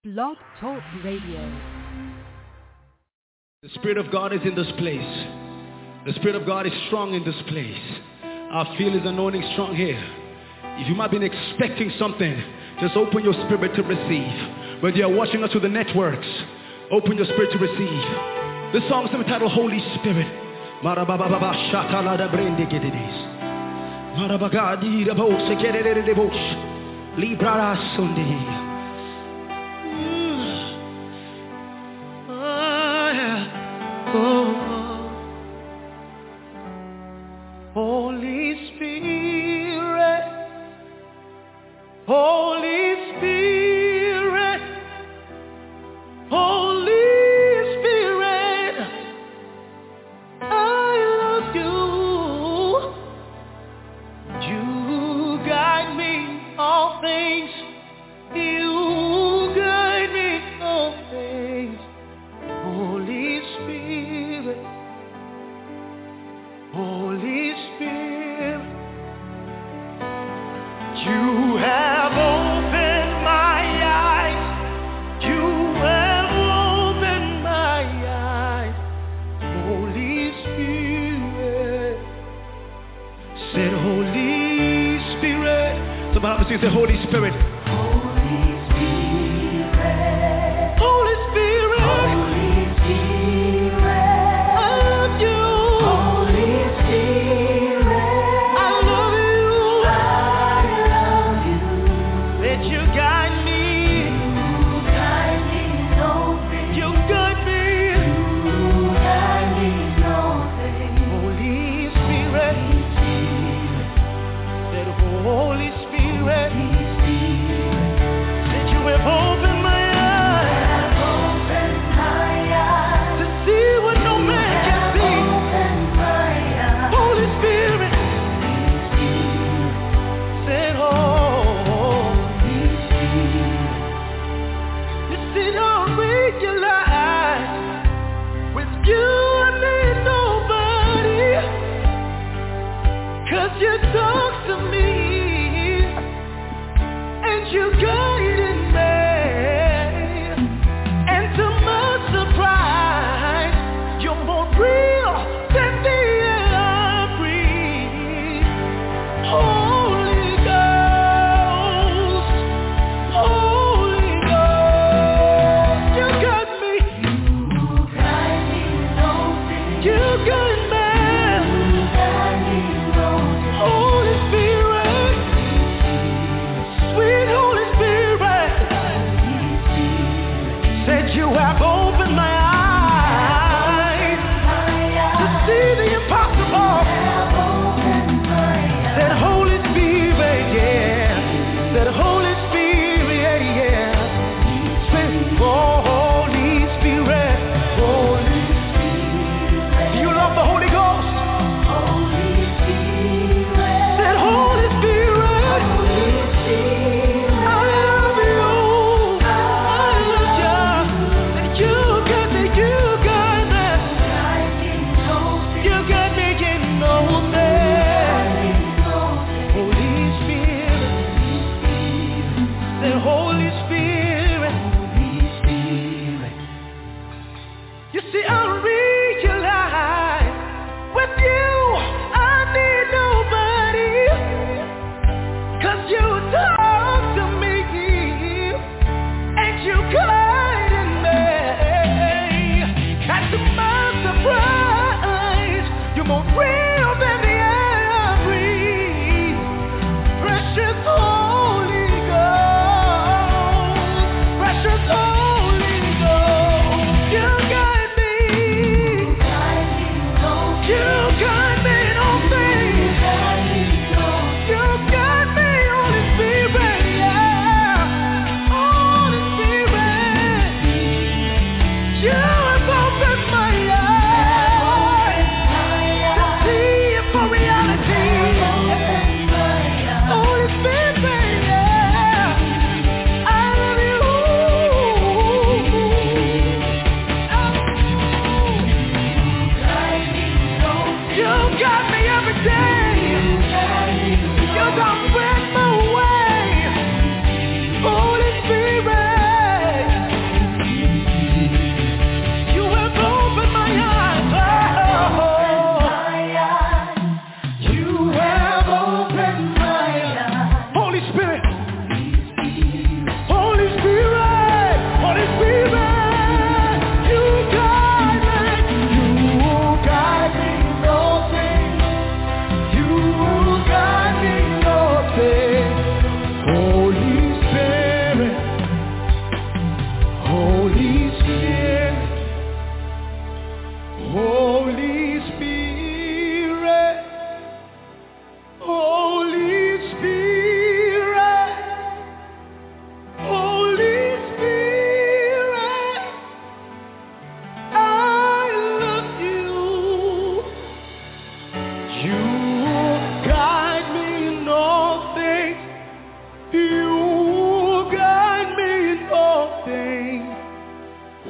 Blog Talk Radio. The Spirit of God is in this place. The Spirit of God is strong in this place. I feel His anointing strong here. If you might have been expecting something, just open your spirit to receive. Whether you're watching us through the networks, open your spirit to receive. This song is entitled Holy Spirit. Holy Spirit, Holy Spirit, Holy Spirit, I love you. You guide me all things. You guide me all things. Holy Spirit, Holy Spirit, you have opened my eyes. You have opened my eyes. Holy Spirit, said Holy Spirit. So Bible says the Holy Spirit. Holy Spirit, Holy Spirit, Holy Spirit, I love you. Holy Spirit, I love you. I love you. That you guide me. You guide me all things. You guide me. You guide me all things. Holy Spirit, that Holy Spirit.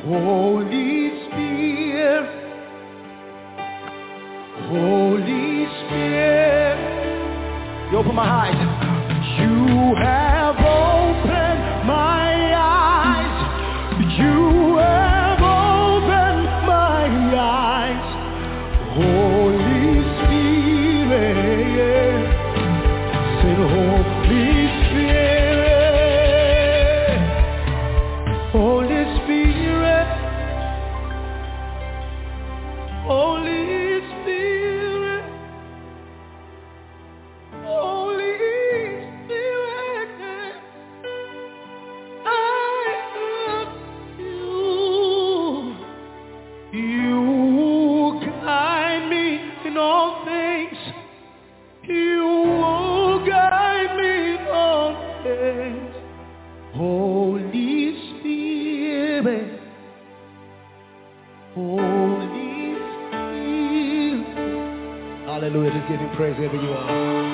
Holy Spirit, Holy Spirit. You open my eyes. You have opened my eyes. You have opened my eyes. Holy Spirit. Say Holy Spirit. Holy Spirit. Holy Spirit. Holy Spirit, I love you. You guide me in all things. You guide me in all things. Holy Spirit, Holy Spirit. Hallelujah, just give him praise wherever you are.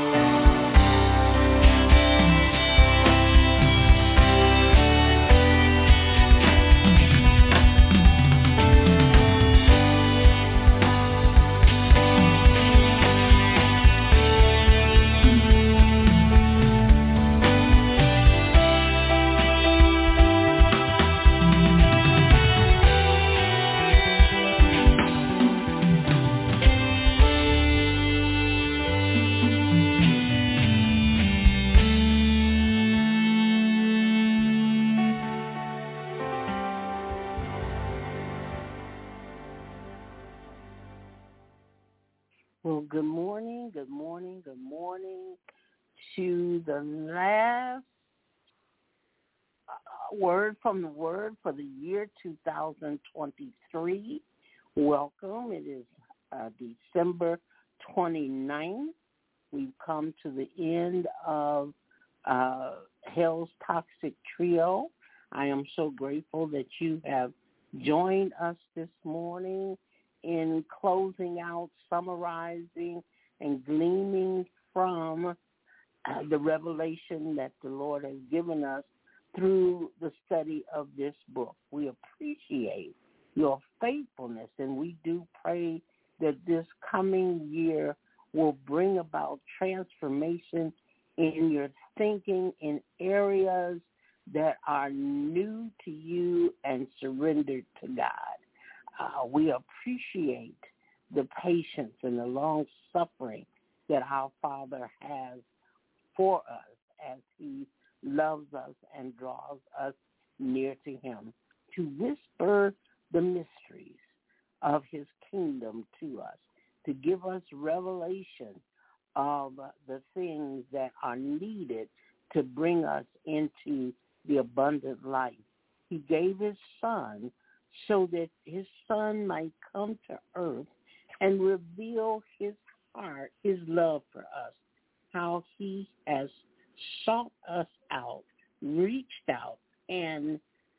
Well, good morning to the last word from the Word for the year 2023. Welcome. It is December 29th. We've come to the end of Hell's Toxic Trio. I am so grateful that you have joined us this morning in closing out, summarizing, and gleaning from the revelation that the Lord has given us through the study of this book. We appreciate your faithfulness, and we do pray that this coming year will bring about transformation in your thinking in areas that are new to you and surrendered to God. We appreciate the patience and the long suffering that our Father has for us as he loves us and draws us near to him, to whisper the mysteries of his kingdom to us, to give us revelation of the things that are needed to bring us into the abundant life. He gave his Son so that his Son might come to earth and reveal his heart, his love for us, how he has sought us out, reached out, and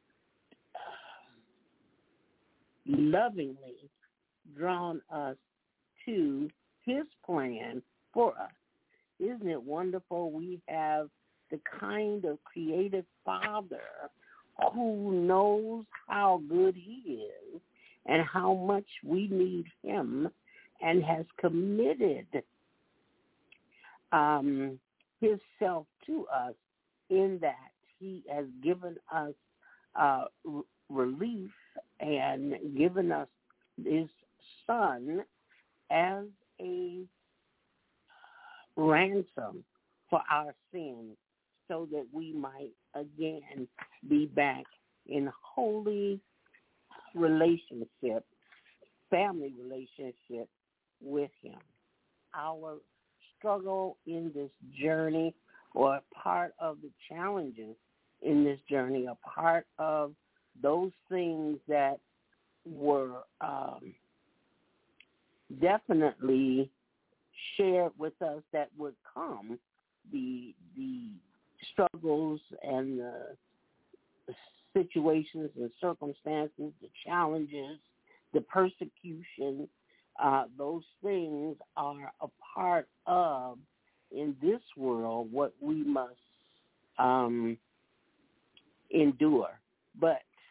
lovingly drawn us to his plan for us. Isn't it wonderful? We have the kind of creative Father who knows how good he is and how much we need him, and has committed his self to us in that he has given us relief and given us his Son as a ransom for our sins, so that we might again be back in holy relationship, family relationship with him. Our struggle in this journey, or part of the challenges in this journey, a part of those things that were definitely shared with us that would come, the struggles and the situations and circumstances, the challenges, the persecution, those things are a part of, in this world, what we must endure. But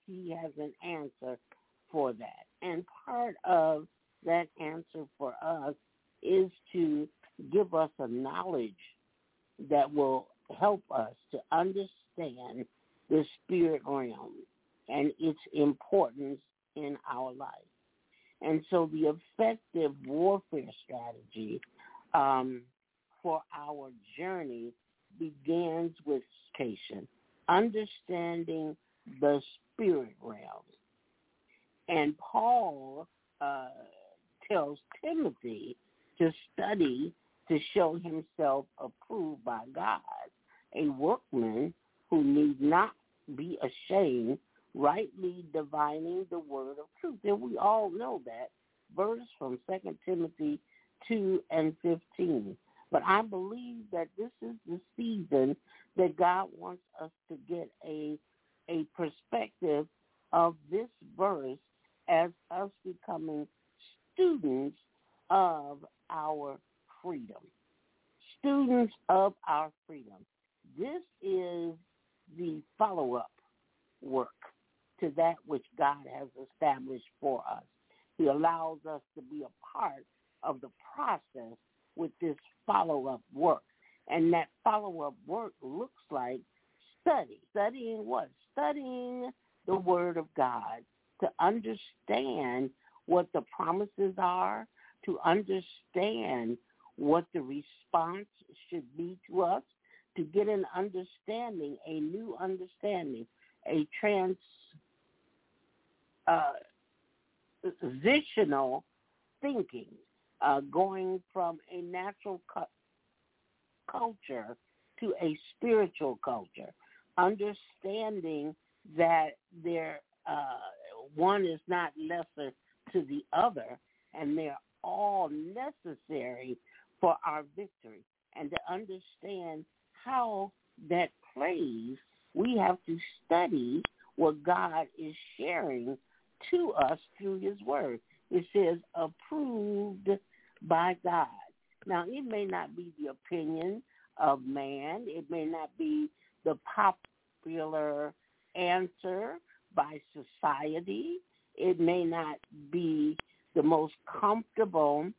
he has an answer for that. And part of that answer for us is to give us a knowledge that will help us to understand the spirit realm and its importance in our life. And so the effective warfare strategy for our journey begins with education, understanding the spirit realm. And Paul tells Timothy to study to show himself approved by God, a workman who need not be ashamed, rightly divining the word of truth. And we all know that verse from 2 Timothy 2 and 15. But I believe that this is the season that God wants us to get a perspective of this verse as us becoming students of our freedom. Students of our freedom. This is the follow-up work to that which God has established for us. He allows us to be a part of the process with this follow-up work. And that follow-up work looks like study. Studying what? Studying the Word of God to understand what the promises are, to understand what the response should be to us, to get an understanding, a new understanding, a transitional thinking, going from a natural culture to a spiritual culture, understanding that one is not lesser to the other, and they're all necessary for our victory. And to understand how that plays, we have to study what God is sharing to us through his word. It says approved by God. Now, it may not be the opinion of man. It may not be the popular answer by society. It may not be the most comfortable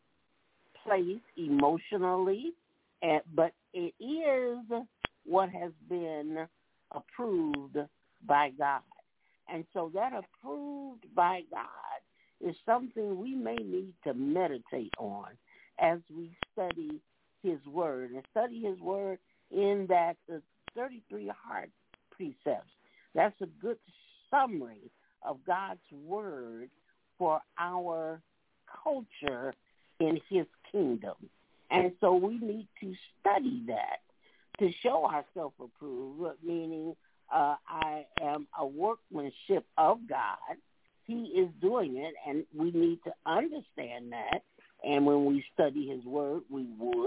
place emotionally, but it is what has been approved by God. And so that approved by God is something we may need to meditate on as we study his word. And study his word in that the 33 heart precepts. That's a good summary of God's word for our culture in his kingdom. And so we need to study that to show ourselves approved, meaning I am a workmanship of God. He is doing it, and we need to understand that. And when we study his word, we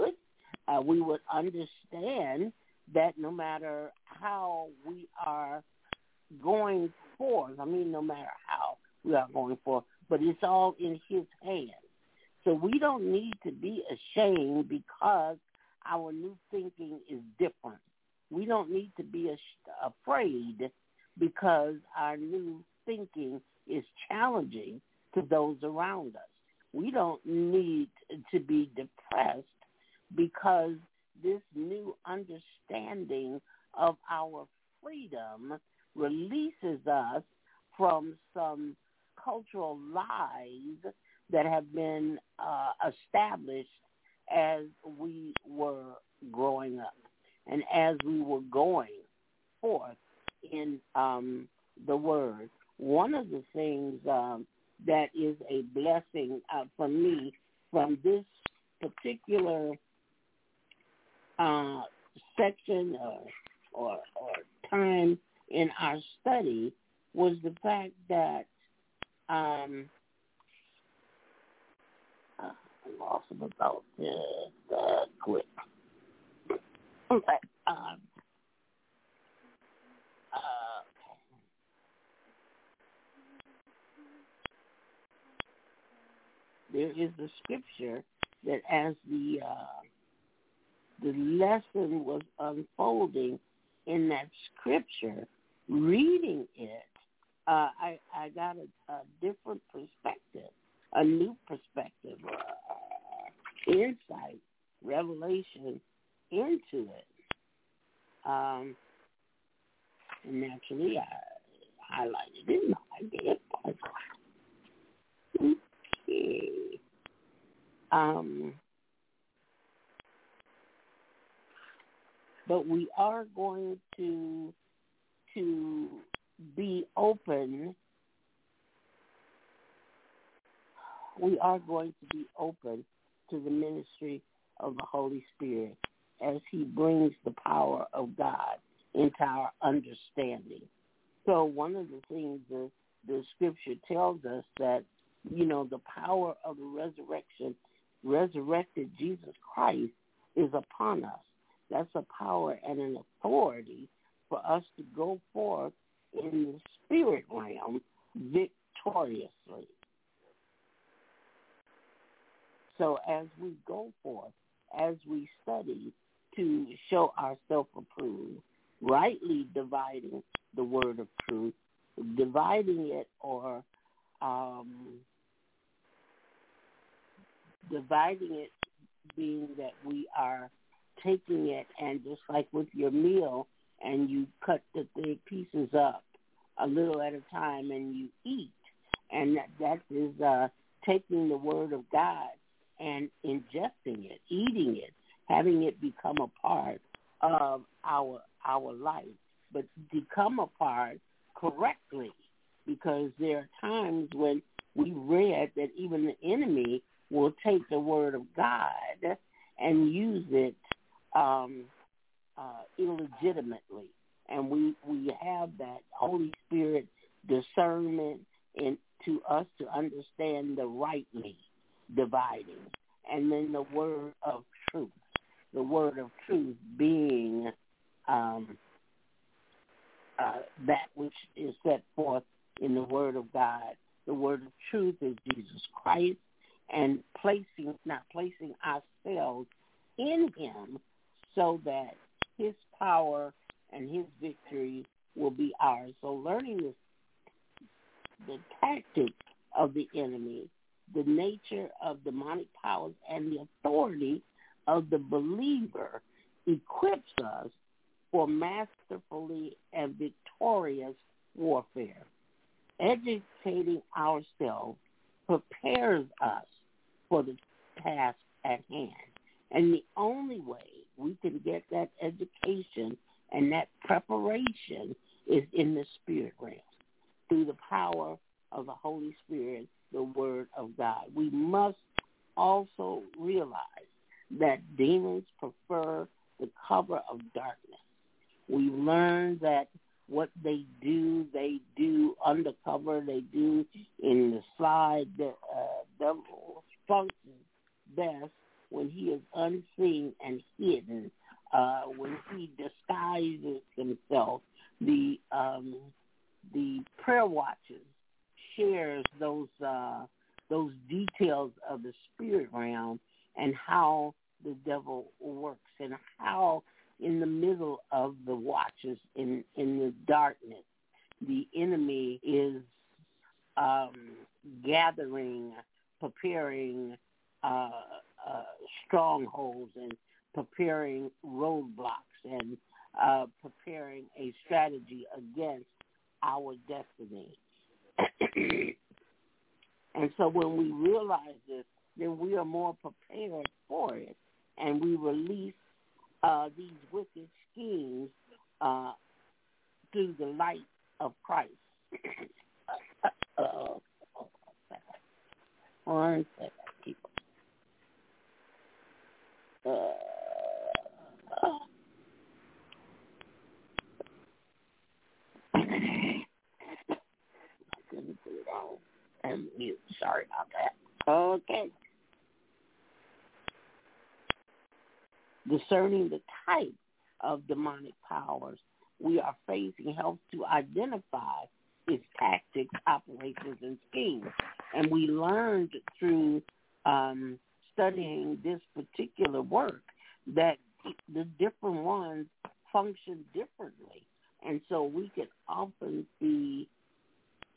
would understand that no matter how we are going forth, no matter how we are going forth, but it's all in his hands. So we don't need to be ashamed because our new thinking is different. We don't need to be afraid because our new thinking is challenging to those around us. We don't need to be depressed because this new understanding of our freedom releases us from some cultural lies that have been established as we were growing up and as we were going forth in the word. One of the things that is a blessing for me from this particular section or time in our study was the fact that I lost about the quick. Okay. There is a scripture that as the lesson was unfolding in that scripture, reading it I got a different perspective, a new perspective, insight, revelation into it. And naturally, I highlighted it. No, I did. Okay. But we are going to be open. We are going to be open to the ministry of the Holy Spirit as he brings the power of God into our understanding. So one of the things the scripture tells us that, the power of the resurrected Jesus Christ is upon us. That's a power and an authority for us to go forth in the spirit realm victoriously. So as we go forth, as we study to show ourselves approved, rightly dividing the word of truth, dividing it or dividing it being that we are taking it and just like with your meal and you cut the pieces up a little at a time and you eat, and that is taking the word of God and ingesting it, eating it, having it become a part of our life, but become a part correctly, because there are times when we read that even the enemy will take the word of God and use it illegitimately. And we have that Holy Spirit discernment to us to understand the rightly dividing. And then the word of truth. The word of truth being that which is set forth in the word of God. The word of truth is Jesus Christ, and not placing ourselves in him so that his power and his victory will be ours. So learning the tactics of the enemy, the nature of demonic powers, and the authority of the believer equips us for masterfully and victorious warfare. Educating ourselves prepares us for the task at hand. And the only way we can get that education and that preparation is in the spirit realm, through the power of the Holy Spirit, the Word of God. We must also realize that demons prefer the cover of darkness. We learn that what they do undercover, they do in the slide. The devil functions best when he is unseen and hidden, when he disguises himself. The Prayer Watches shares those details of the spirit realm and how the devil works, and how in the middle of the watches, in the darkness, the enemy is gathering, preparing strongholds and preparing roadblocks and preparing a strategy against our destiny. And so when we realize this, then we are more prepared for it, and we release these wicked schemes through the light of Christ. One second, people. And mute. Sorry about that. Okay. Discerning the type of demonic powers we are facing helps to identify its tactics, operations, and schemes. And we learned through studying this particular work that the different ones function differently. And so we can often be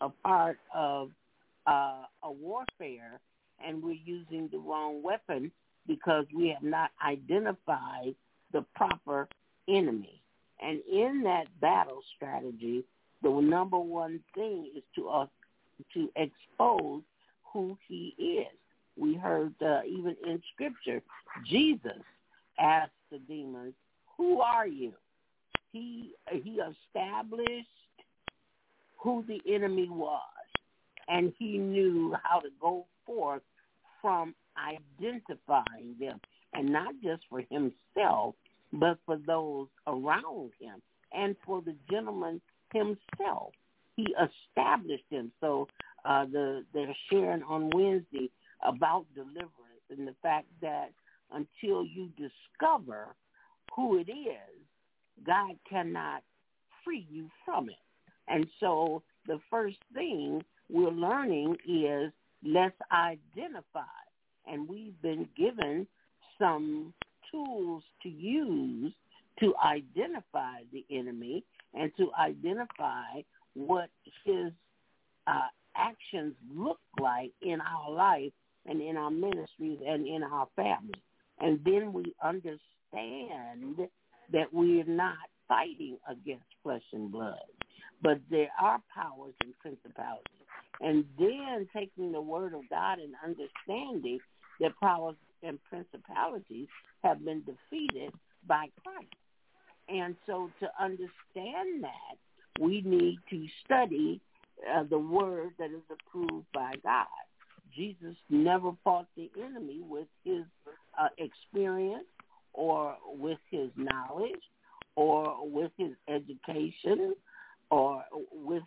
a part of a warfare, and we're using the wrong weapon because we have not identified the proper enemy. And in that battle strategy, the number one thing is to expose who he is. We heard even in Scripture, Jesus asked the demons, "Who are you?" He established who the enemy was, and he knew how to go forth from identifying them, and not just for himself, but for those around him, and for the gentleman himself. He established them. So they're sharing on Wednesday about deliverance and the fact that until you discover who it is, God cannot free you from it. And so the first thing we're learning is let's identify. And we've been given some tools to use to identify the enemy and to identify what his actions look like in our life and in our ministries and in our family. And then we understand that we're not fighting against flesh and blood, but there are powers and principalities. And then taking the word of God and understanding that powers and principalities have been defeated by Christ. And so to understand that, we need to study the word that is approved by God. Jesus never fought the enemy with his experience or with his knowledge or with his education or with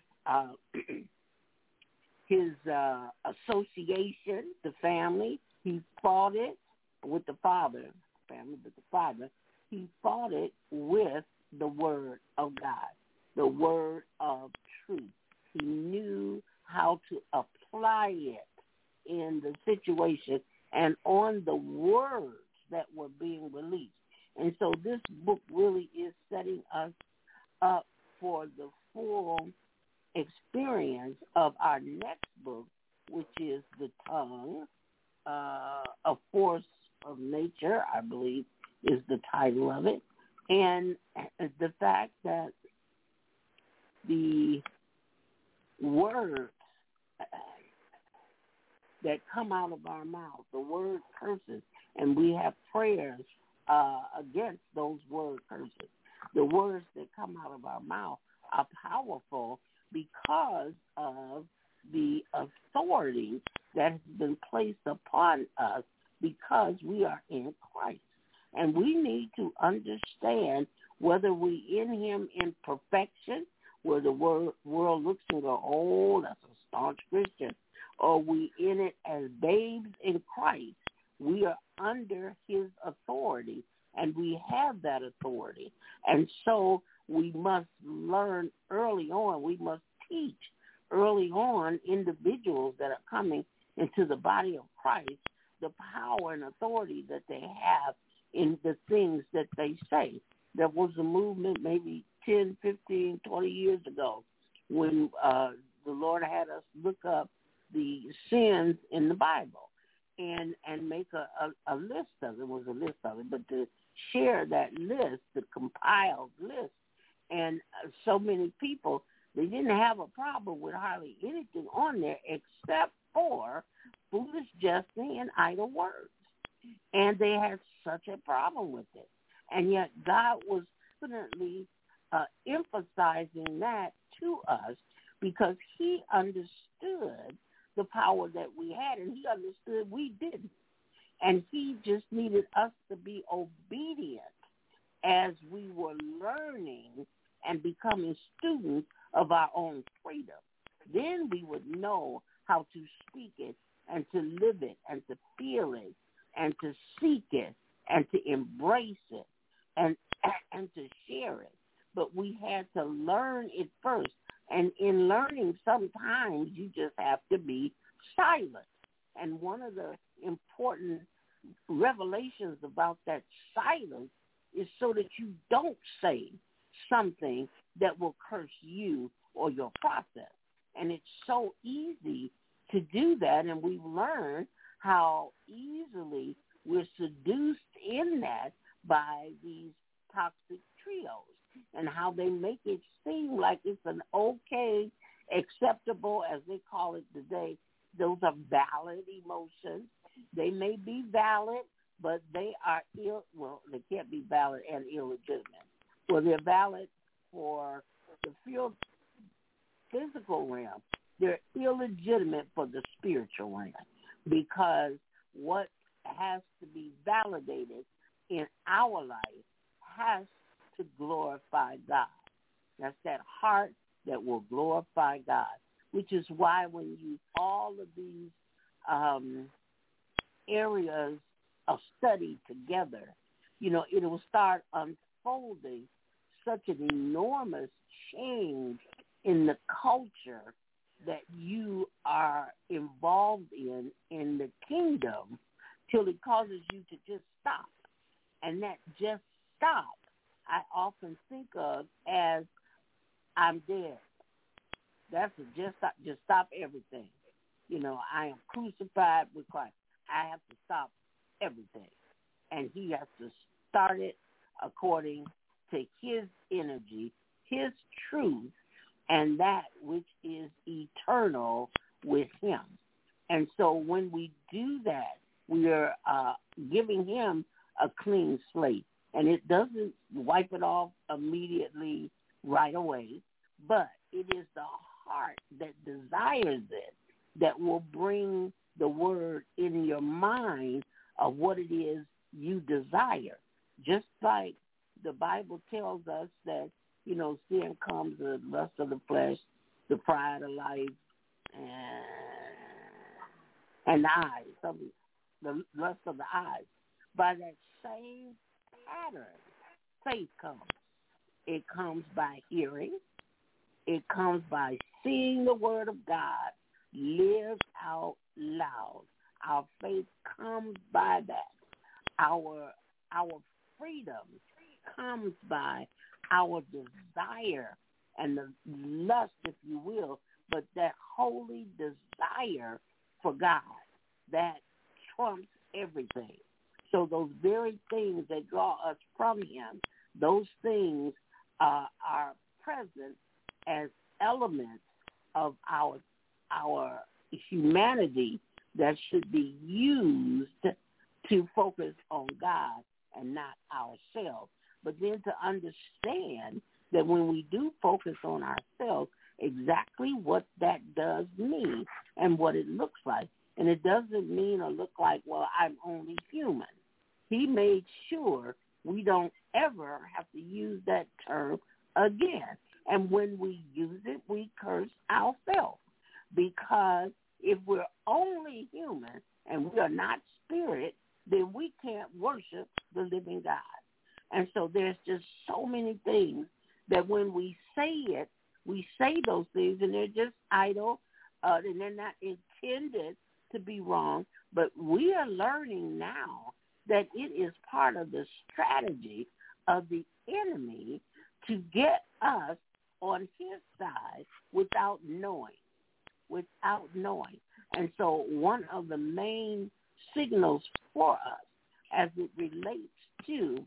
his association, the family. He fought it with the Father, family with the Father. He fought it with the Word of God, the Word of truth. He knew how to apply it in the situation and on the words that were being released. And so this book really is setting us up for the full experience of our next book, which is The Tongue, A Force of Nature, I believe is the title of it. And the fact that the words that come out of our mouth, the word curses, and we have prayers against those word curses. The words that come out of our mouth are powerful because of the authority that has been placed upon us because we are in Christ. And we need to understand whether we in him in perfection, where the world looks and go, oh, that's a staunch Christian, or we in it as babes in Christ. We are under his authority, and we have that authority. And so we must learn early on. We must teach early on individuals that are coming into the body of Christ the power and authority that they have in the things that they say. There was a movement maybe 10, 15, 20 years ago when the Lord had us look up the sins in the Bible and make a list of it. It was a list of it, but to share that list, the compiled list, and so many people, they didn't have a problem with hardly anything on there except for foolish jesting and idle words. And they had such a problem with it. And yet God was definitely emphasizing that to us because he understood the power that we had, and he understood we didn't. And he just needed us to be obedient as we were learning and becoming students of our own freedom. Then we would know how to speak it and to live it and to feel it and to seek it and to embrace it and to share it. But we had to learn it first. And in learning, sometimes you just have to be silent. And one of the important revelations about that silence is so that you don't say something that will curse you or your process. And it's so easy to do that, and we've learned how easily we're seduced in that by these toxic trios and how they make it seem like it's an okay, acceptable, as they call it today. Those are valid emotions. They may be valid, but they are they can't be valid and illegitimate. Well, they're valid for the physical realm. They're illegitimate for the spiritual realm, because what has to be validated in our life has to glorify God. That's that heart that will glorify God, which is why when you all of these areas of study together, it will start unfolding such an enormous change in the culture that you are involved in the kingdom, till it causes you to just stop. And that just stop, I often think of as I'm dead. That's a just stop everything. I am crucified with Christ. I have to stop everything. And he has to start it according to his energy, his truth, and that which is eternal with him. And so when we do that, we are giving him a clean slate. And it doesn't wipe it off immediately right away, but it is the heart that desires it that will bring the word in your mind of what it is you desire. Just like the Bible tells us that, sin comes the lust of the flesh, the pride of life, and the eyes, the lust of the eyes. By that same pattern, faith comes. It comes by hearing. It comes by seeing the word of God live out loud. Our faith comes by that. Our freedom comes by our desire and the lust, if you will, but that holy desire for God that trumps everything. So those very things that draw us from him, those things are present as elements of our humanity that should be used to focus on God and not ourselves. But then to understand that when we do focus on ourselves, exactly what that does mean and what it looks like. And it doesn't mean or look like, well, I'm only human. He made sure we don't ever have to use that term again. And when we use it, we curse ourselves. Because if we're only human and we are not spirit, then we can't worship the living God. And so there's just so many things that when we say those things, and they're just idle, and they're not intended to be wrong. But we are learning now that it is part of the strategy of the enemy to get us on his side without knowing. And so one of the main signals for us as it relates to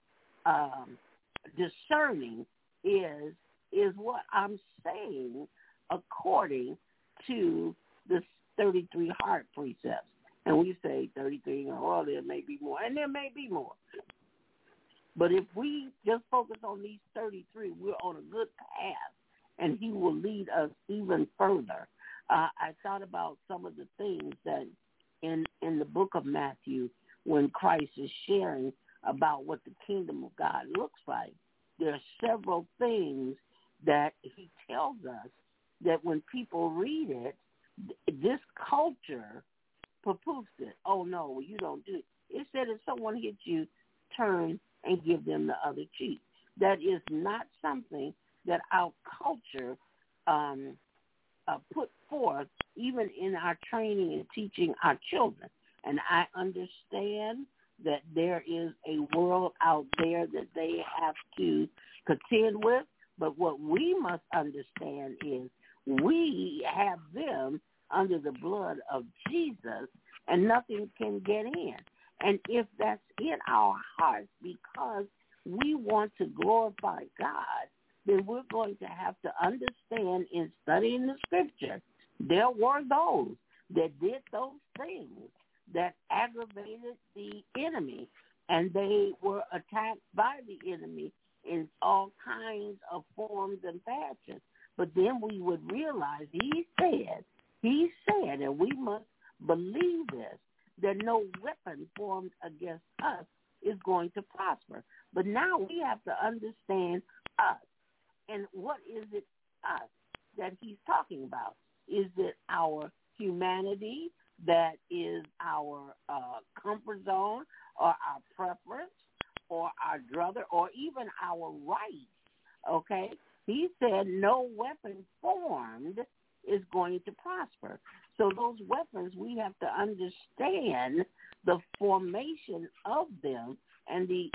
discerning is what I'm saying according to the 33 heart precepts. And we say 33, or there may be more, and there may be more. But if we just focus on these 33, we're on a good path, and he will lead us even further. I thought about some of the things that in the book of Matthew, when Christ is sharing about what the kingdom of God looks like, there are several things that he tells us that when people read it, this culture poo-poos it. Oh, no, well, you don't do it. It said if someone hits you, turn and give them the other cheek. That is not something that our culture put forth, even in our training and teaching our children. And I understand that there is a world out there that they have to contend with, but what we must understand is we have them under the blood of Jesus, and nothing can get in. And if that's in our hearts because we want to glorify God, then we're going to have to understand in studying the scripture, there were those that did those things that aggravated the enemy, and they were attacked by the enemy in all kinds of forms and fashions. But then we would realize he said, and we must believe this, that no weapon formed against us is going to prosper. But now we have to understand us. And what is it us that he's talking about? Is it our humanity that is our comfort zone or our preference or our brother or even our rights? Okay? He said no weapon formed is going to prosper. So those weapons, we have to understand the formation of them and the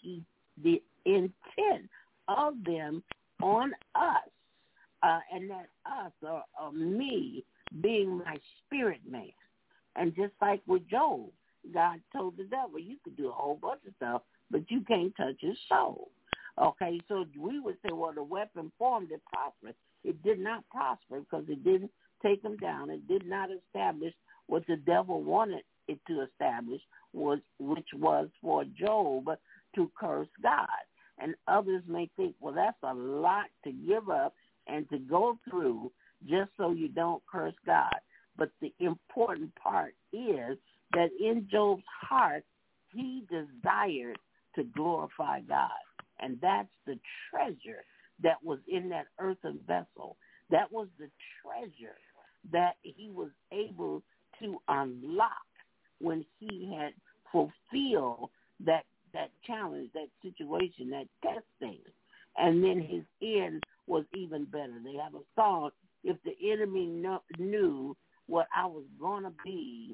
intent of them on us, and that us, or me, being my spirit man. And just like with Job, God told the devil, you could do a whole bunch of stuff, but you can't touch his soul. Okay, so we would say, well, the weapon formed, it prospered. It did not prosper because it didn't take him down. It did not establish what the devil wanted it to establish, which was for Job to curse God. And others may think, well, that's a lot to give up and to go through just so you don't curse God. But the important part is that in Job's heart, he desired to glorify God. And that's the treasure that was in that earthen vessel. That was the treasure that he was able to unlock when he had fulfilled that challenge, that situation, that testing. And then his end was even better. They have a song, if the enemy knew what I was going to be,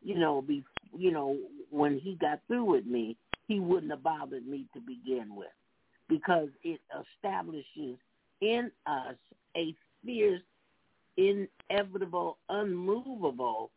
when he got through with me, he wouldn't have bothered me to begin with, because it establishes in us a fierce, inevitable, unmovable,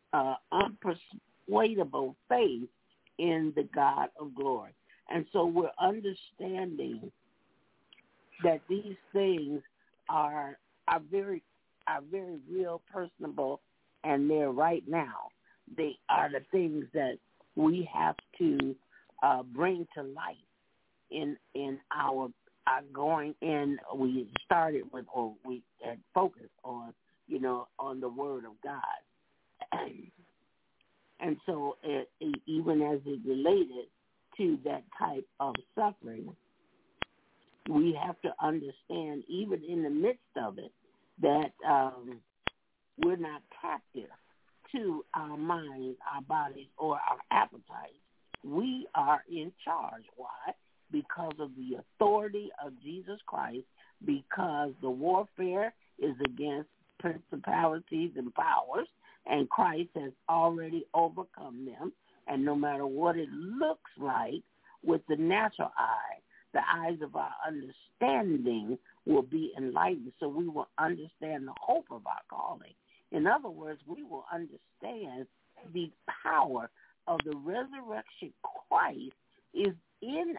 unpersuadable faith in the God of glory. And so we're understanding that these things are very real, personable, and they're right now. They are the things that we have to bring to life in our going in. We started with, or we had focused on, on the Word of God. And so even as it related to that type of suffering, we have to understand, even in the midst of it, that we're not captive to our minds, our bodies, or our appetites. We are in charge. Why? Because of the authority of Jesus Christ, because the warfare is against principalities and powers, and Christ has already overcome them. And no matter what it looks like with the natural eye, the eyes of our understanding will be enlightened, so we will understand the hope of our calling. In other words, we will understand the power of the resurrection Christ is in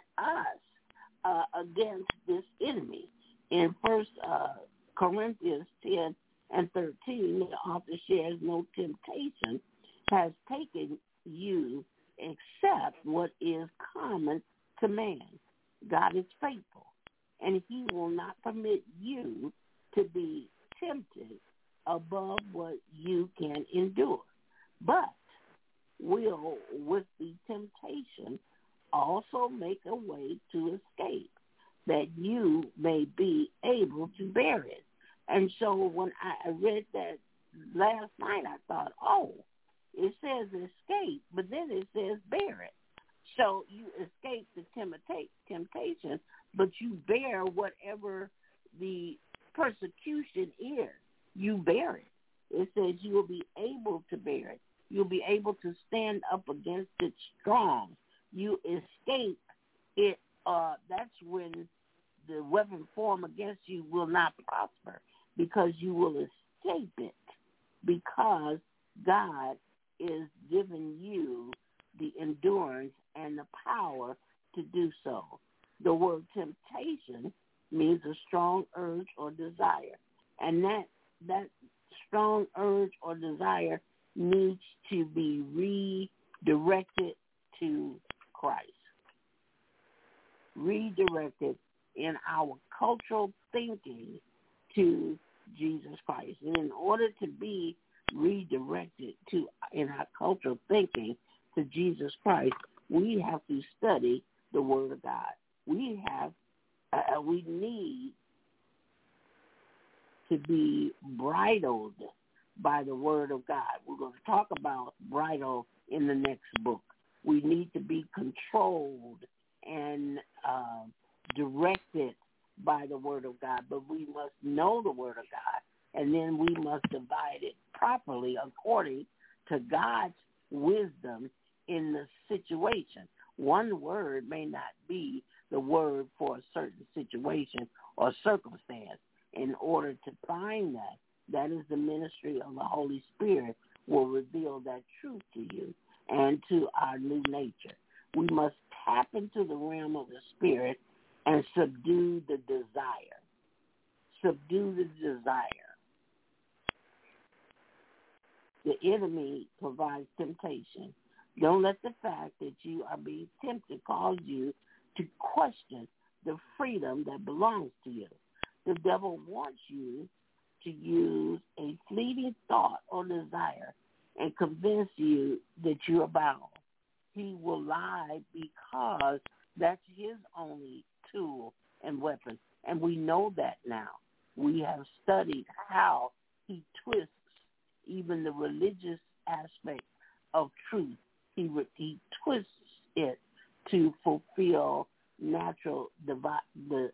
us against this enemy. In 1 Corinthians 10 and 13, the author shares, no temptation has taken you except what is common to man. God is faithful, and he will not permit you to be tempted above what you can endure, but will, with the temptation, also make a way to escape, that you may be able to bear it. And so when I read that last night, I thought, it says escape, but then it says bear it. So you escape the temptation, but you bear whatever the persecution is. You bear it. It says you will be able to bear it. You'll be able to stand up against it strong. You escape it. That's when the weapon formed against you will not prosper, because you will escape it because God is giving you the endurance and the power to do so. The word temptation means a strong urge or desire. And that strong urge or desire needs to be redirected to Christ. Redirected in our cultural thinking to Jesus Christ. And in order to be redirected in our cultural thinking to Jesus Christ, we have to study the Word of God. We need to be bridled by the Word of God. We're going to talk about bridle in the next book. We need to be controlled and directed by the Word of God, but we must know the Word of God, and then we must divide it properly according to God's wisdom in the situation. One word may not be the word for a certain situation or circumstance. In order to find that is the ministry of the Holy Spirit will reveal that truth to you and to our new nature. We must tap into the realm of the Spirit and subdue the desire. Subdue the desire. The enemy provides temptation. Don't let the fact that you are being tempted cause you to question the freedom that belongs to you. The devil wants you to use a fleeting thought or desire and convince you that you are bound. He will lie because that's his only tool and weapon. And we know that now. We have studied how he twists even the religious aspect of truth. He twists it to fulfill natural desires.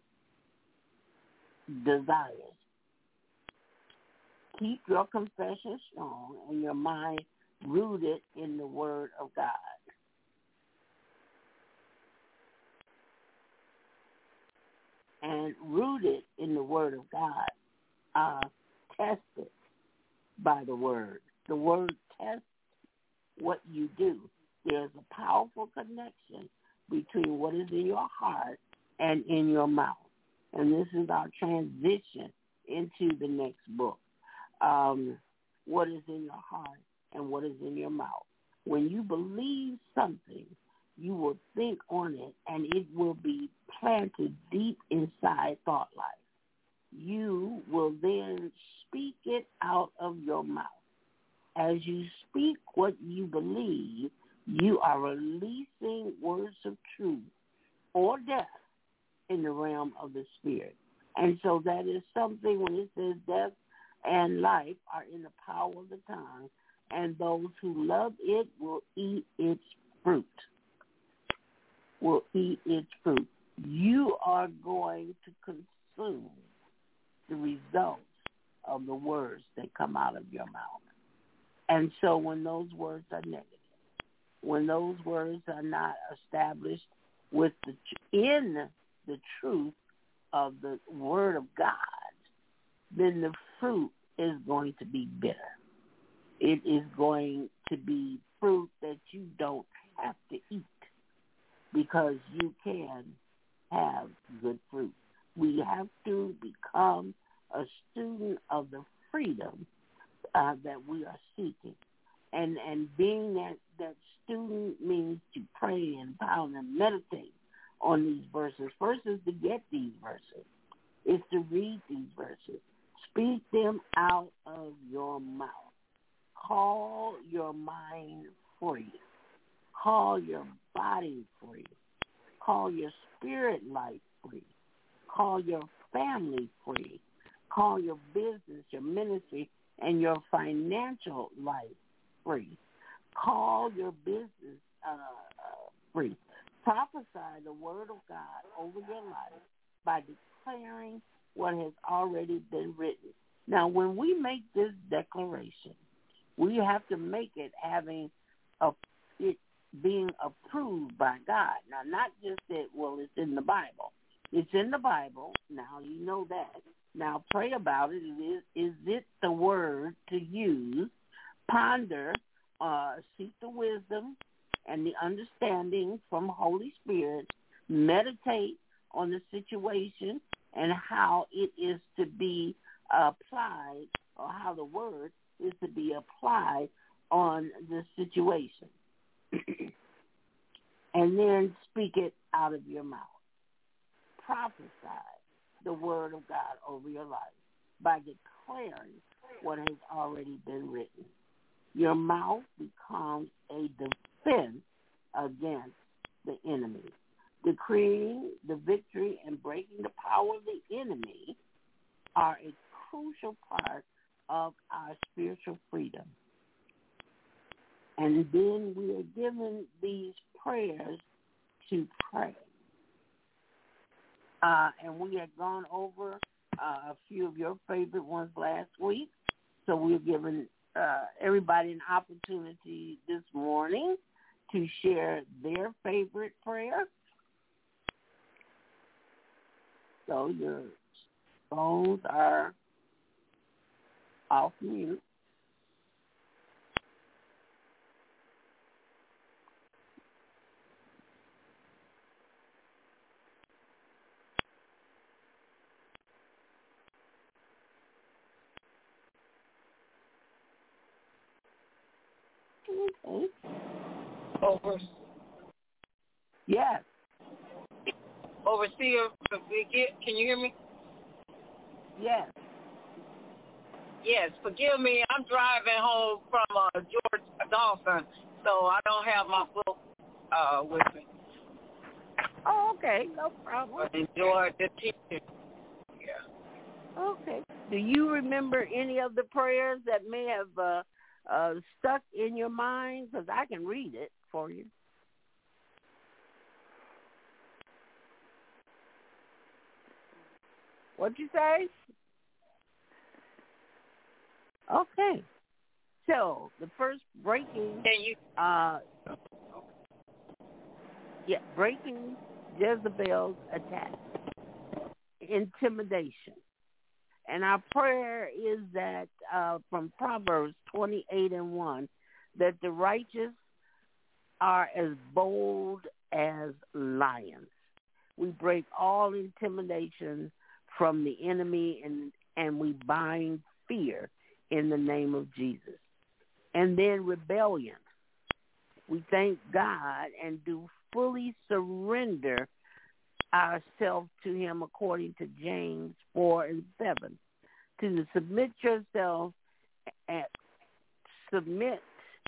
Keep your confession strong and your mind rooted in the Word of God. And rooted in the Word of God, tested by the Word. The Word tests what you do. There's a powerful connection between what is in your heart and in your mouth. And this is our transition into the next book. What is in your heart and what is in your mouth. When you believe something, you will think on it and it will be planted deep inside thought life. You will then speak it out of your mouth. As you speak what you believe, you are releasing words of truth or death in the realm of the Spirit. And so that is something when it says death and life are in the power of the tongue, and those who love it will eat its fruit. Will eat its fruit. You are going to consume the results of the words that come out of your mouth. And so when those words are negative, when those words are not established in the truth of the Word of God, then the fruit is going to be bitter. It is going to be fruit that you don't have to eat because you can have good fruit. We have to become a student of the freedom that we are seeking. And being that student means to pray and pound and meditate on these verses. First is to get these verses. It's to read these verses. Speak them out of your mouth. Call your mind free. Call your body free. Call your spirit life free. Call your family free. Call your business, your ministry, and your financial life free. Call your business free. Prophesy the Word of God over your life by declaring what has already been written. Now, when we make this declaration, we have to make it it being approved by God. Now, not just that, well, it's in the Bible. It's in the Bible. Now you know that. Now pray about it. Is it the word to use? Ponder, seek the wisdom and the understanding from Holy Spirit. Meditate on the situation and how it is to be applied, or how the word is to be applied on the situation. And then speak it out of your mouth. Prophesy the word of God over your life by declaring what has already been written. Your mouth becomes a defense against the enemy. Decreeing the victory and breaking the power of the enemy are a crucial part of our spiritual freedom. And then we are given these prayers to pray. And we had gone over a few of your favorite ones last week. So we're giving everybody an opportunity this morning to share their favorite prayer. So your phones are off mute. Okay. Over. Yes. Overseer, can you hear me? Yes. Yes, forgive me. I'm driving home from George Dawson, so I don't have my book with me. Oh, okay. No problem. But enjoy the teaching. Yeah. Okay. Do you remember any of the prayers that may have stuck in your mind? Because I can read it for you. What'd you say? Okay. So the first breaking, breaking Jezebel's attack, intimidation. And our prayer is that from Proverbs 28:1, that the righteous are as bold as lions. We break all intimidation from the enemy and we bind fear in the name of Jesus. And then rebellion. We thank God and do fully surrender ourselves to him according to James 4:7. To submit yourself and submit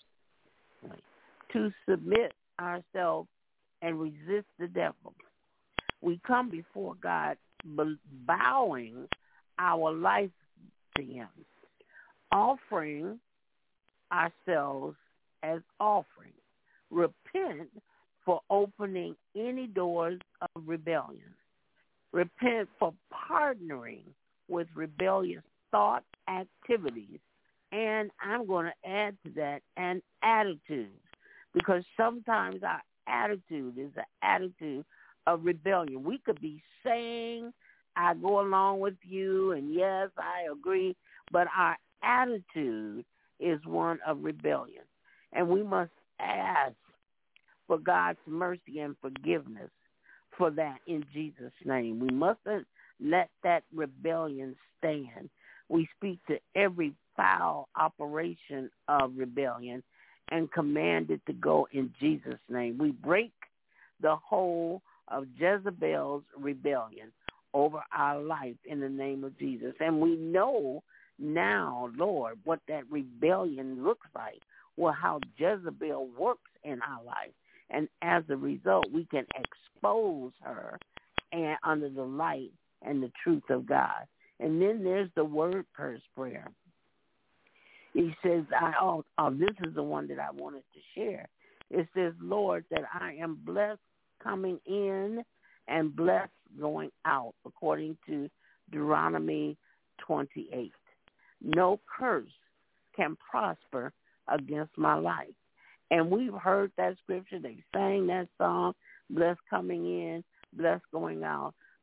ourselves and resist the devil. We come before God bowing our life to him, offering ourselves as offering. Repent for opening any doors of rebellion. Repent for partnering with rebellious thought activities. And I'm going to add to that, and attitudes, because sometimes our attitude is an attitude of rebellion. We could be saying, I go along with you, and yes, I agree, but our attitude is one of rebellion. And we must ask for God's mercy and forgiveness for that in Jesus' name. We mustn't let that rebellion stand. We speak to every foul operation of rebellion and command it to go in Jesus' name. We break the hold of Jezebel's rebellion over our life in the name of Jesus. And we know now, Lord, what that rebellion looks like, well, how Jezebel works in our life. And as a result, we can expose her and under the light and the truth of God. And then there's the word curse prayer. He says, this is the one that I wanted to share. It says, Lord, that I am blessed coming in and blessed going out, according to Deuteronomy 28. No curse can prosper against my life. And we've heard that scripture. They sang that song, blessed coming in, blessed going out.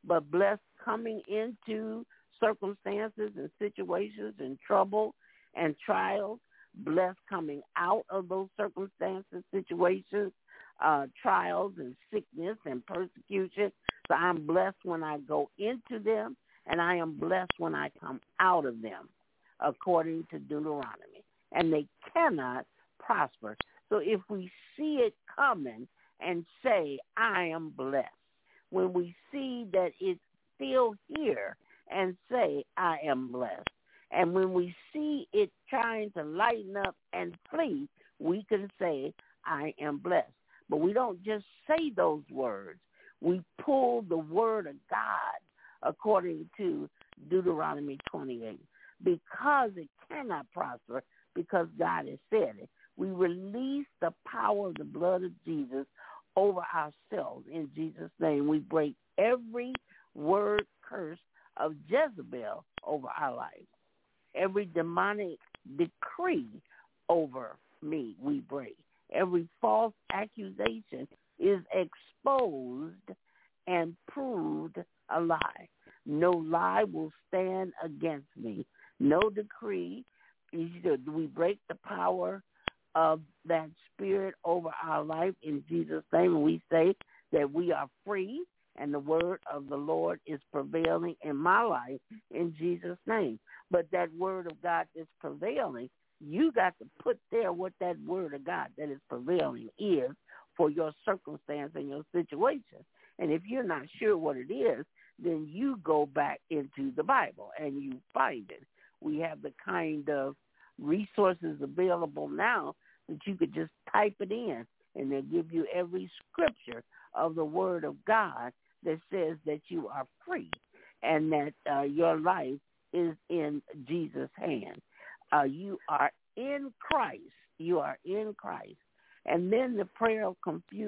but blessed coming into circumstances and situations and trouble and trials, blessed coming out of those circumstances, situations, trials and sickness and persecution. So I'm blessed when I go into them, and I am blessed when I come out of them, according to Deuteronomy. And they cannot prosper. So if we see it coming and say, I am blessed, when we see that it's still here and say, I am blessed, and when we see it trying to lighten up and flee, we can say, I am blessed. But we don't just say those words. We pull the word of God according to Deuteronomy 28. Because it cannot prosper, because God has said it, we release the power of the blood of Jesus over ourselves in Jesus' name. We break every word curse of Jezebel over our life. Every demonic decree over me, we break. Every false accusation is exposed and proved a lie. No lie will stand against me. No decree. We break the power of that spirit over our life in Jesus' name. And we say that we are free, and the word of the Lord is prevailing in my life in Jesus' name. But that word of God is prevailing. You got to put there what that word of God that is prevailing is for your circumstance and your situation. And if you're not sure what it is, then you go back into the Bible and you find it. We have the kind of resources available now that you could just type it in, and they'll give you every scripture of the word of God that says that you are free and that your life is in Jesus' hand. You are in Christ. You are in Christ. And then the prayer of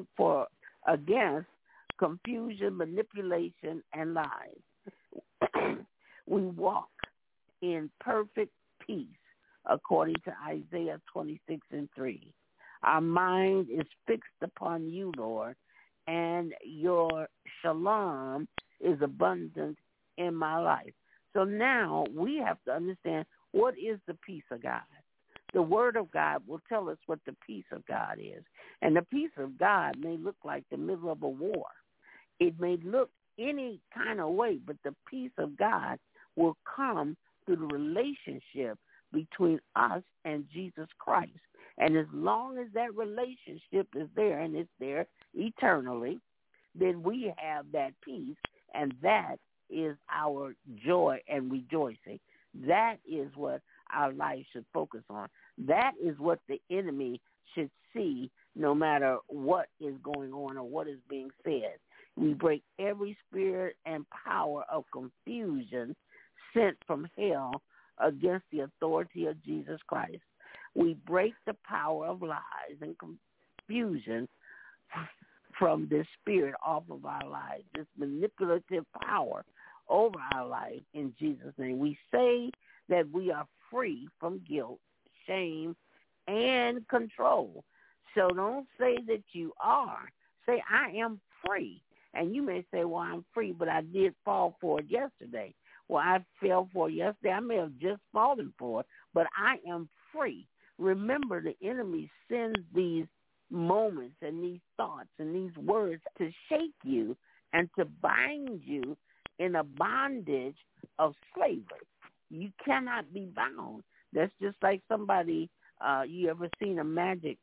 against confusion, manipulation, and lies. We walk in perfect peace, according to Isaiah 26:3. Our mind is fixed upon you, Lord, and your shalom is abundant in my life. So now we have to understand, what is the peace of God? The word of God will tell us what the peace of God is. And the peace of God may look like the middle of a war. It may look any kind of way, but the peace of God will come through the relationship between us and Jesus Christ. And as long as that relationship is there, and it's there eternally, then we have that peace, and that is our joy and rejoicing. That is what our life should focus on. That is what the enemy should see, no matter what is going on or what is being said. We break every spirit and power of confusion sent from hell against the authority of Jesus Christ. We break the power of lies and confusion from this spirit off of our lives, this manipulative power over our life in Jesus' name. We say that we are free from guilt, shame, and control. So don't say that you are. Say, I am free. And you may say, well, I'm free, but I did fall for it yesterday. Well, I fell for it yesterday. I may have just fallen for it, but I am free. Remember, the enemy sends these moments and these thoughts and these words to shake you and to bind you in a bondage of slavery. You cannot be bound. That's just like somebody, you ever seen a magic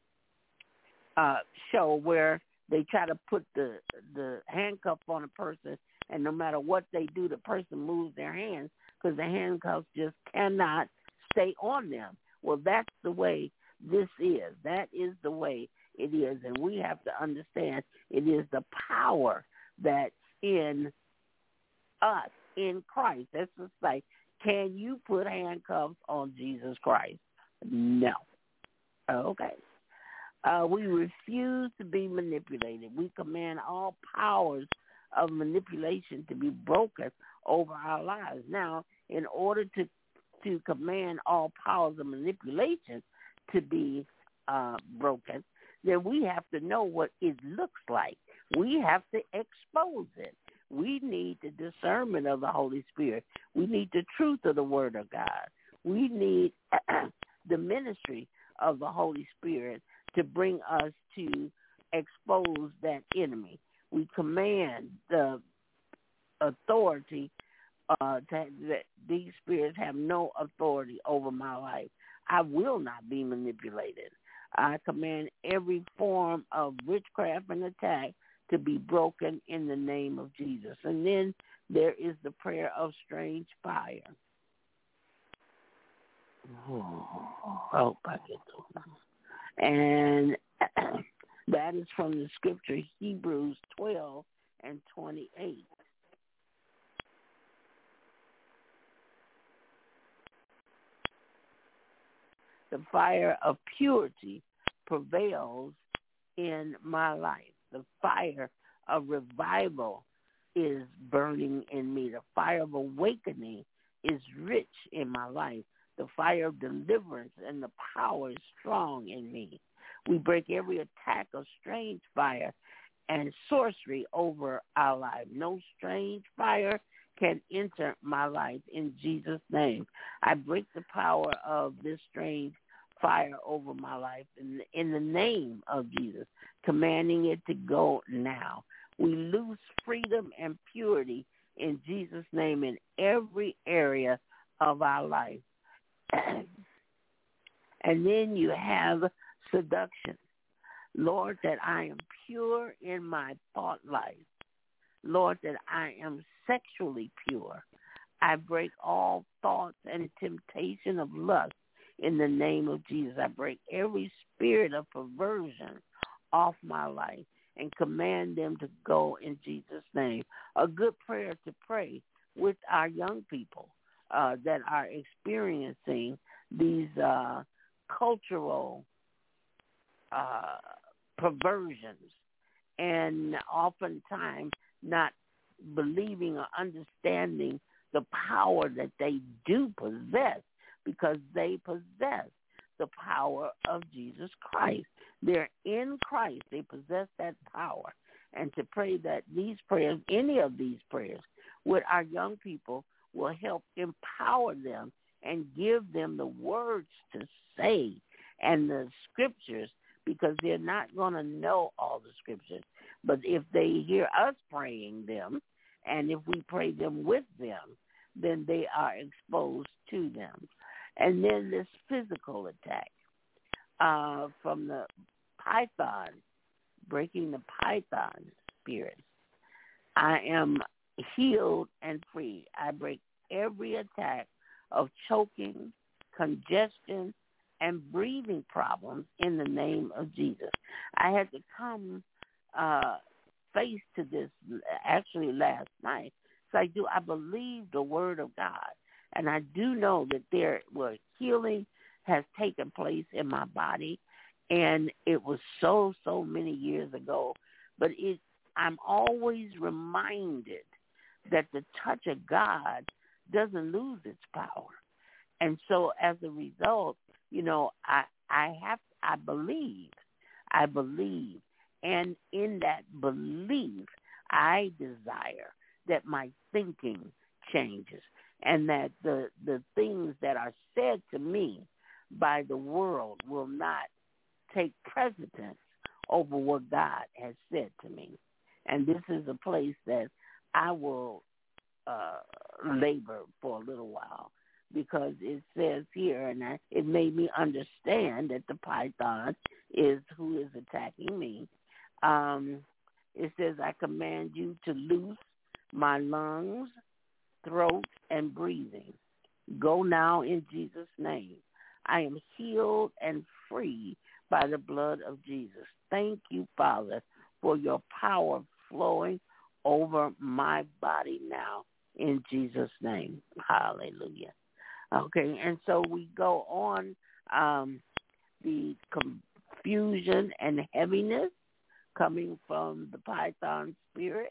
show where they try to put the handcuff on a person, and no matter what they do, the person moves their hands because the handcuffs just cannot stay on them. Well, that's the way this is. That is the way it is, and we have to understand it is the power that's in us, in Christ. That's just like, can you put handcuffs on Jesus Christ? No. Okay. We refuse to be manipulated. We command all powers of manipulation to be broken over our lives. Now, in order to command all powers of manipulation to be broken, then we have to know what it looks like. We have to expose it. We need the discernment of the Holy Spirit. We need the truth of the Word of God. We need the ministry of the Holy Spirit to bring us to expose that enemy. We command the authority that these spirits have no authority over my life. I will not be manipulated. I command every form of witchcraft and attack to be broken in the name of Jesus. And then there is the prayer of strange fire. I hope I get to it. And that is from the scripture Hebrews 12 and 28. The fire of purity prevails in my life. The fire of revival is burning in me. The fire of awakening is rich in my life. The fire of deliverance and the power is strong in me. We break every attack of strange fire and sorcery over our life. No strange fire can enter my life in Jesus' name. I break the power of this strange fire over my life in the name of Jesus, commanding it to go now. We lose freedom and purity in Jesus' name in every area of our life. And then you have seduction. Lord, that I am pure in my thought life. Lord, that I am sexually pure. I break all thoughts and temptation of lust in the name of Jesus. I break every spirit of perversion off my life and command them to go in Jesus' name. A good prayer to pray with our young people that are experiencing these cultural perversions and oftentimes not believing or understanding the power that they do possess, because they possess the power of Jesus Christ. They're in Christ. They possess that power. And to pray that these prayers, any of these prayers, with our young people will help empower them and give them the words to say and the scriptures, because they're not going to know all the scriptures. But if they hear us praying them, and if we pray them with them, then they are exposed to them. And then this physical attack from the python, breaking the python spirit. I am healed and free. I break every attack of choking, congestion, and breathing problems in the name of Jesus. I had to come face to this actually last night. So I believe the word of God. And I do know that there was healing has taken place in my body. And it was so many years ago. But I'm always reminded that the touch of God doesn't lose its power. And so as a result, I believe. And in that belief, I desire that my thinking changes and that the things that are said to me by the world will not take precedence over what God has said to me. And this is a place that I will labor for a little while, because it says here, and it made me understand that the python is who is attacking me. It says, I command you to loose my lungs, throat, and breathing. Go now in Jesus' name. I am healed and free by the blood of Jesus. Thank you, Father, for your power flowing over my body now in Jesus' name. Hallelujah. Okay, and so we go on the confusion and heaviness coming from the python spirit.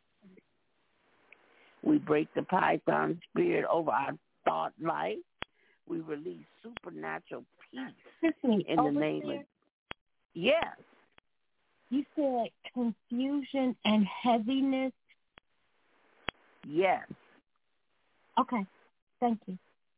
We break the python spirit over our thought life. We release supernatural peace in the name of... Yes. You said confusion and heaviness. Yes. Okay. Thank you.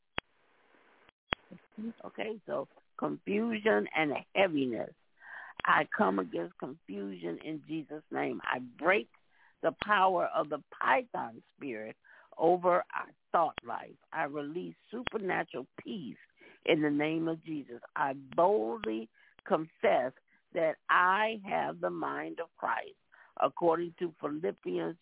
Okay, so confusion and heaviness. I come against confusion in Jesus' name. I break the power of the Python spirit over our thought life. I release supernatural peace in the name of Jesus. I boldly confess that I have the mind of Christ, according to Philippians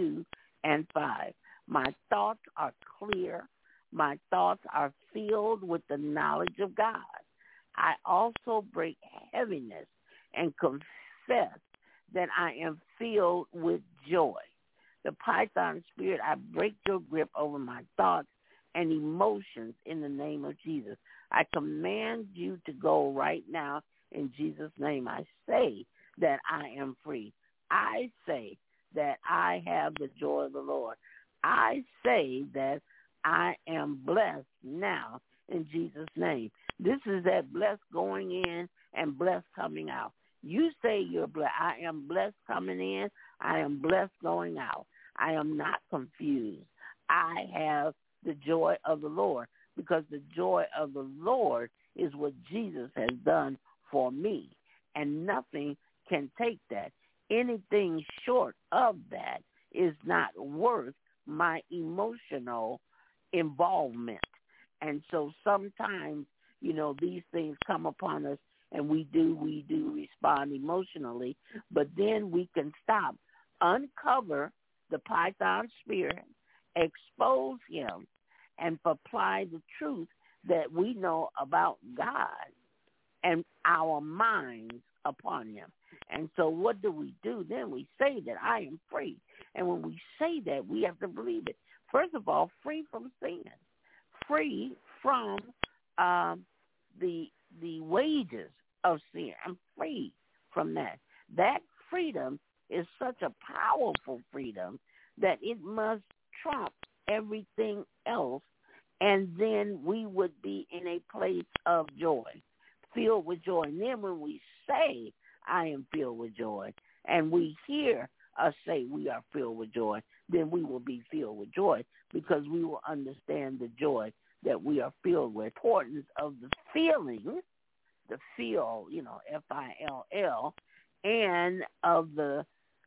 2:5. My thoughts are clear. My thoughts are filled with the knowledge of God. I also break heaviness and confess that I am filled with joy. The Python spirit, I break your grip over my thoughts and emotions in the name of Jesus. I command you to go right now in Jesus' name. I say that I am free. I say that I have the joy of the Lord. I say that I am blessed now in Jesus' name. This is that blessed going in and blessed coming out. You say you're blessed. I am blessed coming in. I am blessed going out. I am not confused. I have the joy of the Lord, because the joy of the Lord is what Jesus has done for me, and nothing can take that. Anything short of that is not worth my emotional involvement. And so sometimes, these things come upon us, and we do respond emotionally, but then we can stop, uncover the Python spirit, expose him, and apply the truth that we know about God and our minds upon him. And so what do? Then we say that I am free. And when we say that, we have to believe it. First of all, free from sin, free from the wages of sin. I'm free from that. That freedom is such a powerful freedom that it must trump everything else, and then we would be in a place of joy, filled with joy. And then when we say, I am filled with joy, and we hear us say we are filled with joy, then we will be filled with joy, because we will understand the joy that we are filled with. Importance of the feeling, the feel, F-I-L-L, and of the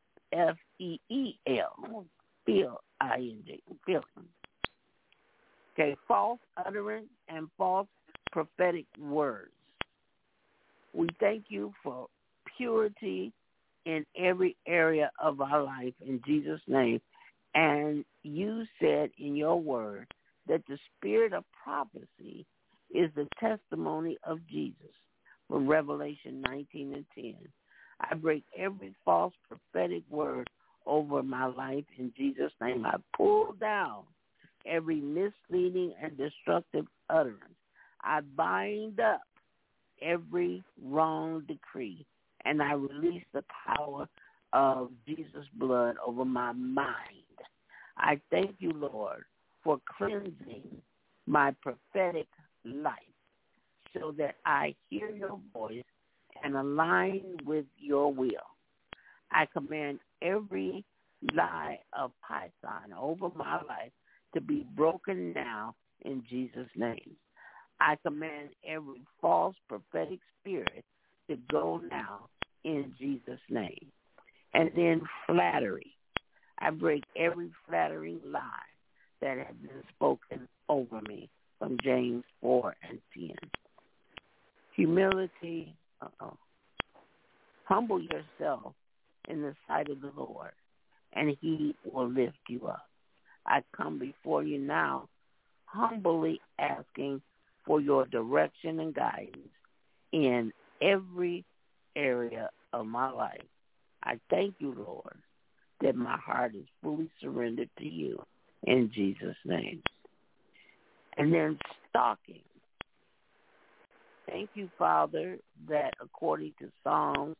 F-E-E-L, feel, I-N-G, feeling. Okay, false utterance and false prophetic words. We thank you for purity in every area of our life in Jesus' name. And you said in your word that the spirit of prophecy is the testimony of Jesus, from Revelation 19:10. I break every false prophetic word over my life in Jesus' name. I pull down every misleading and destructive utterance. I bind up every wrong decree, and I release the power of Jesus' blood over my mind. I thank you, Lord, for cleansing my prophetic life so that I hear your voice and align with your will. I command every lie of Python over my life to be broken now in Jesus' name. I command every false prophetic spirit to go now in Jesus' name. And then flattery. I break every flattering lie that has been spoken over me, from James 4:10. Humility. Humble yourself in the sight of the Lord, and he will lift you up. I come before you now, humbly asking for your direction and guidance in every area of my life. I thank you, Lord, that my heart is fully surrendered to you in Jesus' name. And then stalking. Thank you, Father, that according to Psalms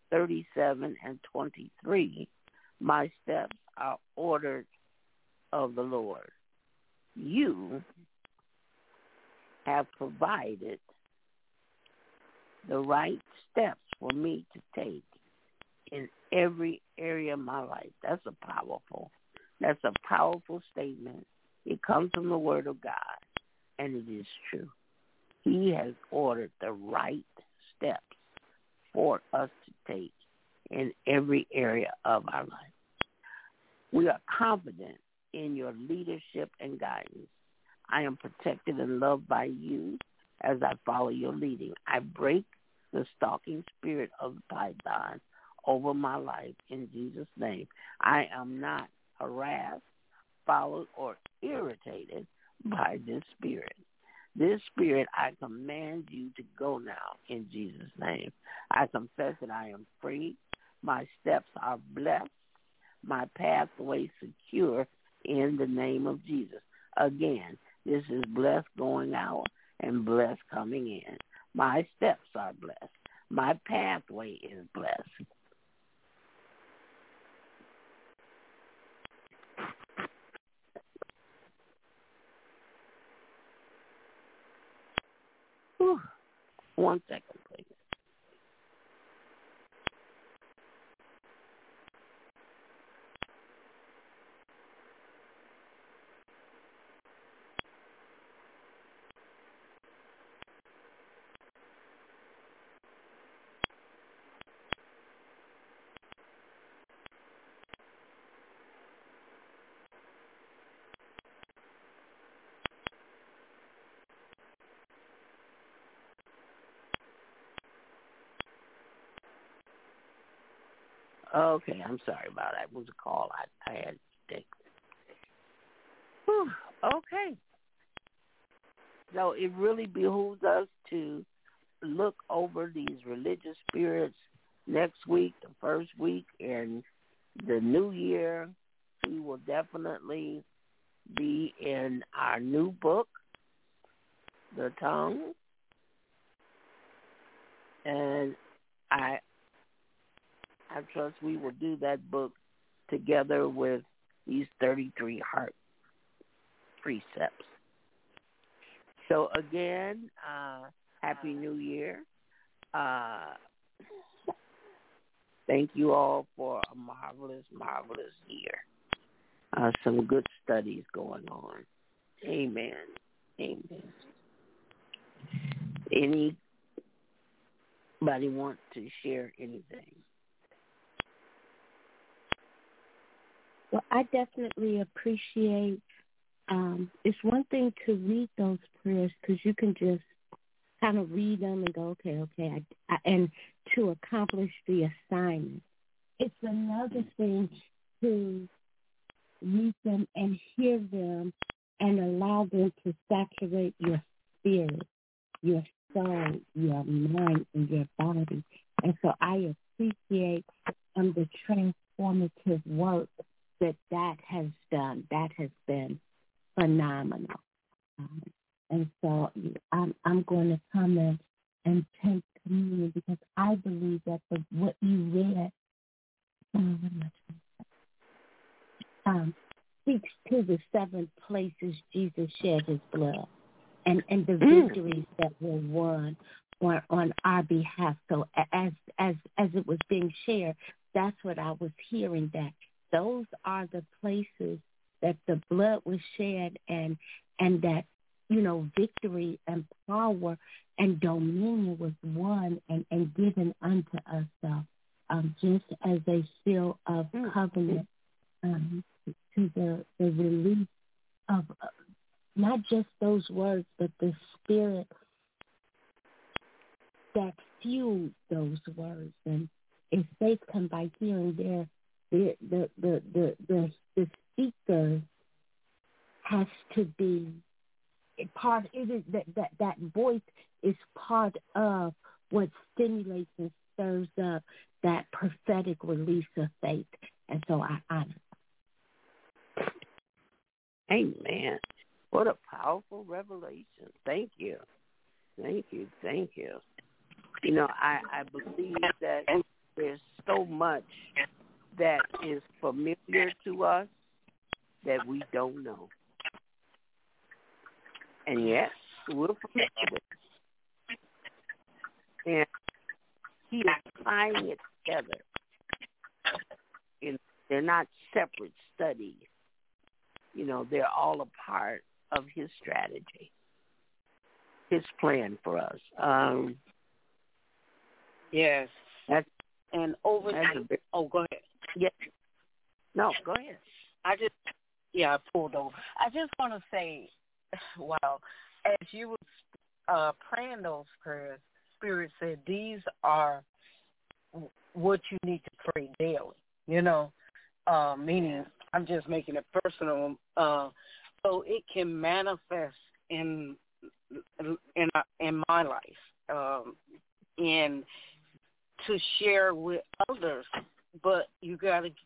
37:23, my steps are ordered of the Lord. You have provided the right steps for me to take in every area of my life. That's a powerful That's a powerful statement. It comes from the Word of God, and it is true. He has ordered the right steps for us to take in every area of our life. We are confident in your leadership and guidance. I am protected and loved by you as I follow your leading. I break the stalking spirit of the python over my life in Jesus' name. I am not harassed, followed, or irritated by this spirit. This spirit, I command you to go now in Jesus' name. I confess that I am free. My steps are blessed. My pathway secure in the name of Jesus. Again, this is blessed going out and blessed coming in. My steps are blessed. My pathway is blessed. Whew. 1 second, please. Okay, I'm sorry about that. It was a call I had to take. Whew. Okay. So it really behooves us to look over these religious spirits next week, the first week, and the new year. We will definitely be in our new book, The Tongue. And I trust we will do that book together with these 33 heart precepts. So again, Happy New Year. Thank you all for a marvelous, marvelous year. Some good studies going on. Amen. Amen. Anybody want to share anything? Well, I definitely appreciate, it's one thing to read those prayers because you can just kind of read them and go, okay, and to accomplish the assignment. It's another thing to read them and hear them and allow them to saturate your spirit, your soul, your mind, and your body. And so I appreciate the transformative work that has done. That has been phenomenal. And so I'm going to come in and take communion because I believe that what you read speaks to the 7 places Jesus shed his blood and the victories that were won on our behalf. So as it was being shared, that's what I was hearing, that those are the places that the blood was shed and that, victory and power and dominion was won and given unto us. So just as a seal of covenant to the release of not just those words, but the spirit that fueled those words. And if faith come by hearing, the speaker has to be part. It is that voice is part of what stimulates and stirs up that prophetic release of faith. And so I honor. Amen. What a powerful revelation. Thank you. Thank you. Thank you. I believe that there's so much that is familiar to us that we don't know. And yet, we're familiar with it. And he is tying it together. They're not separate studies. they're all a part of his strategy, his plan for us. Yes. Go ahead. Yes. No, go ahead. I pulled over. I just want to say, wow, as you were praying those prayers, Spirit said these are what you need to pray daily, meaning I'm just making it personal, so it can manifest in my life, and to share with others. But you got to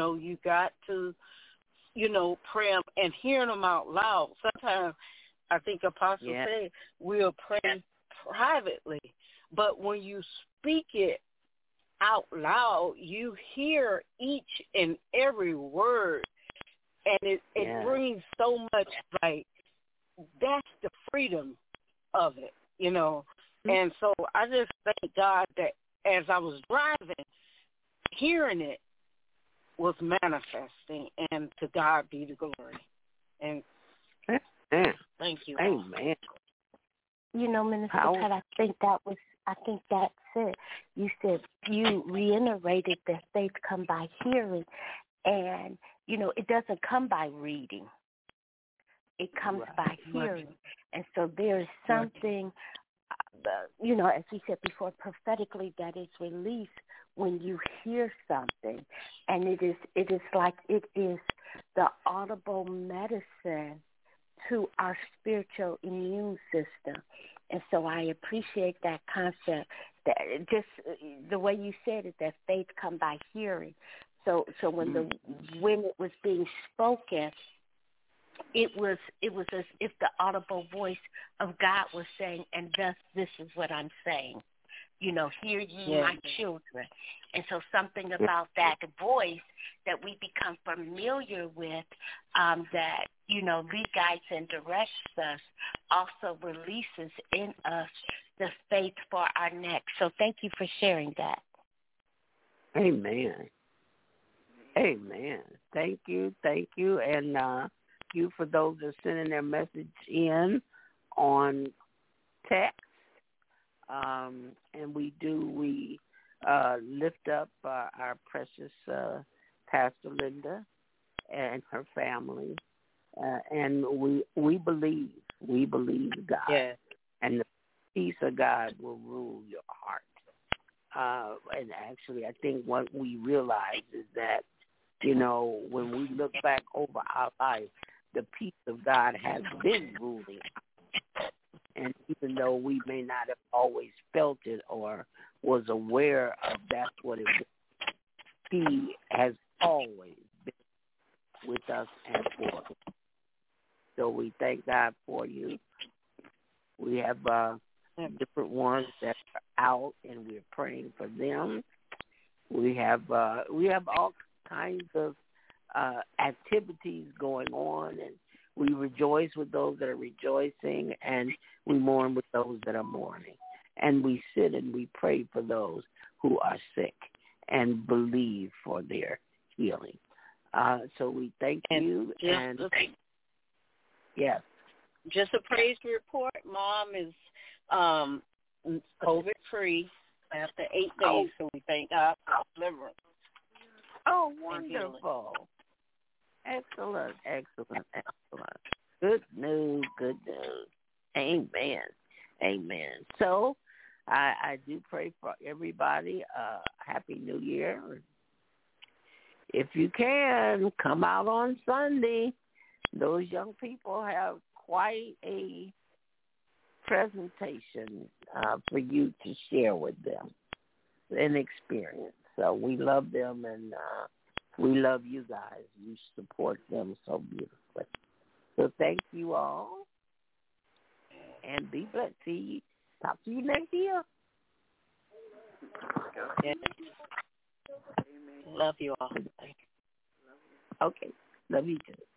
pray them and hearing them out loud. Sometimes I think Apostle said we'll pray privately, but when you speak it out loud, you hear each and every word, and it brings so much, like, that's the freedom of it, And so I just thank God that as I was driving, hearing it was manifesting, and to God be the glory. And thank you. Amen. Minister Pat, I think that's it. You said, you reiterated that faith come by hearing, and it doesn't come by reading. It comes by hearing, and so there is something, as we said before, prophetically that is released when you hear something, and it is like it is the audible medicine to our spiritual immune system. And so I appreciate that concept, that just the way you said it, that faith come by hearing. So when it was being spoken, it was as if the audible voice of God was saying, and thus this is what I'm saying. Hear ye my children. And so something about that voice that we become familiar with, that, lead, guides, and directs us, also releases in us the faith for our next. So thank you for sharing that. Amen. Amen. Thank you. And you for those that are sending their message in on text. And we lift up our precious Pastor Linda and her family, and we believe God, and the peace of God will rule your heart. And actually, I think what we realize is that when we look back over our life, the peace of God has been ruling. And even though we may not have always felt it or was aware of that's what it was, he has always been with us and for us. So we thank God for you. We have different ones that are out, and we're praying for them. We have all kinds of activities going on, and we rejoice with those that are rejoicing, and we mourn with those that are mourning. And we sit and we pray for those who are sick and believe for their healing. So we thank you. And yes. Just a praise report. Mom is COVID-free after 8 days, so we thank God for deliverance. Oh, wonderful. Excellent. Good news. Amen. So I do pray for everybody. Happy New Year. If you can, come out on Sunday. Those young people have quite a presentation for you to share with them, an experience. So we love them, and we love you guys. You support them so beautifully. So thank you all, and be blessed. Talk to you next year. Yeah. Love you all. Okay. Love you too.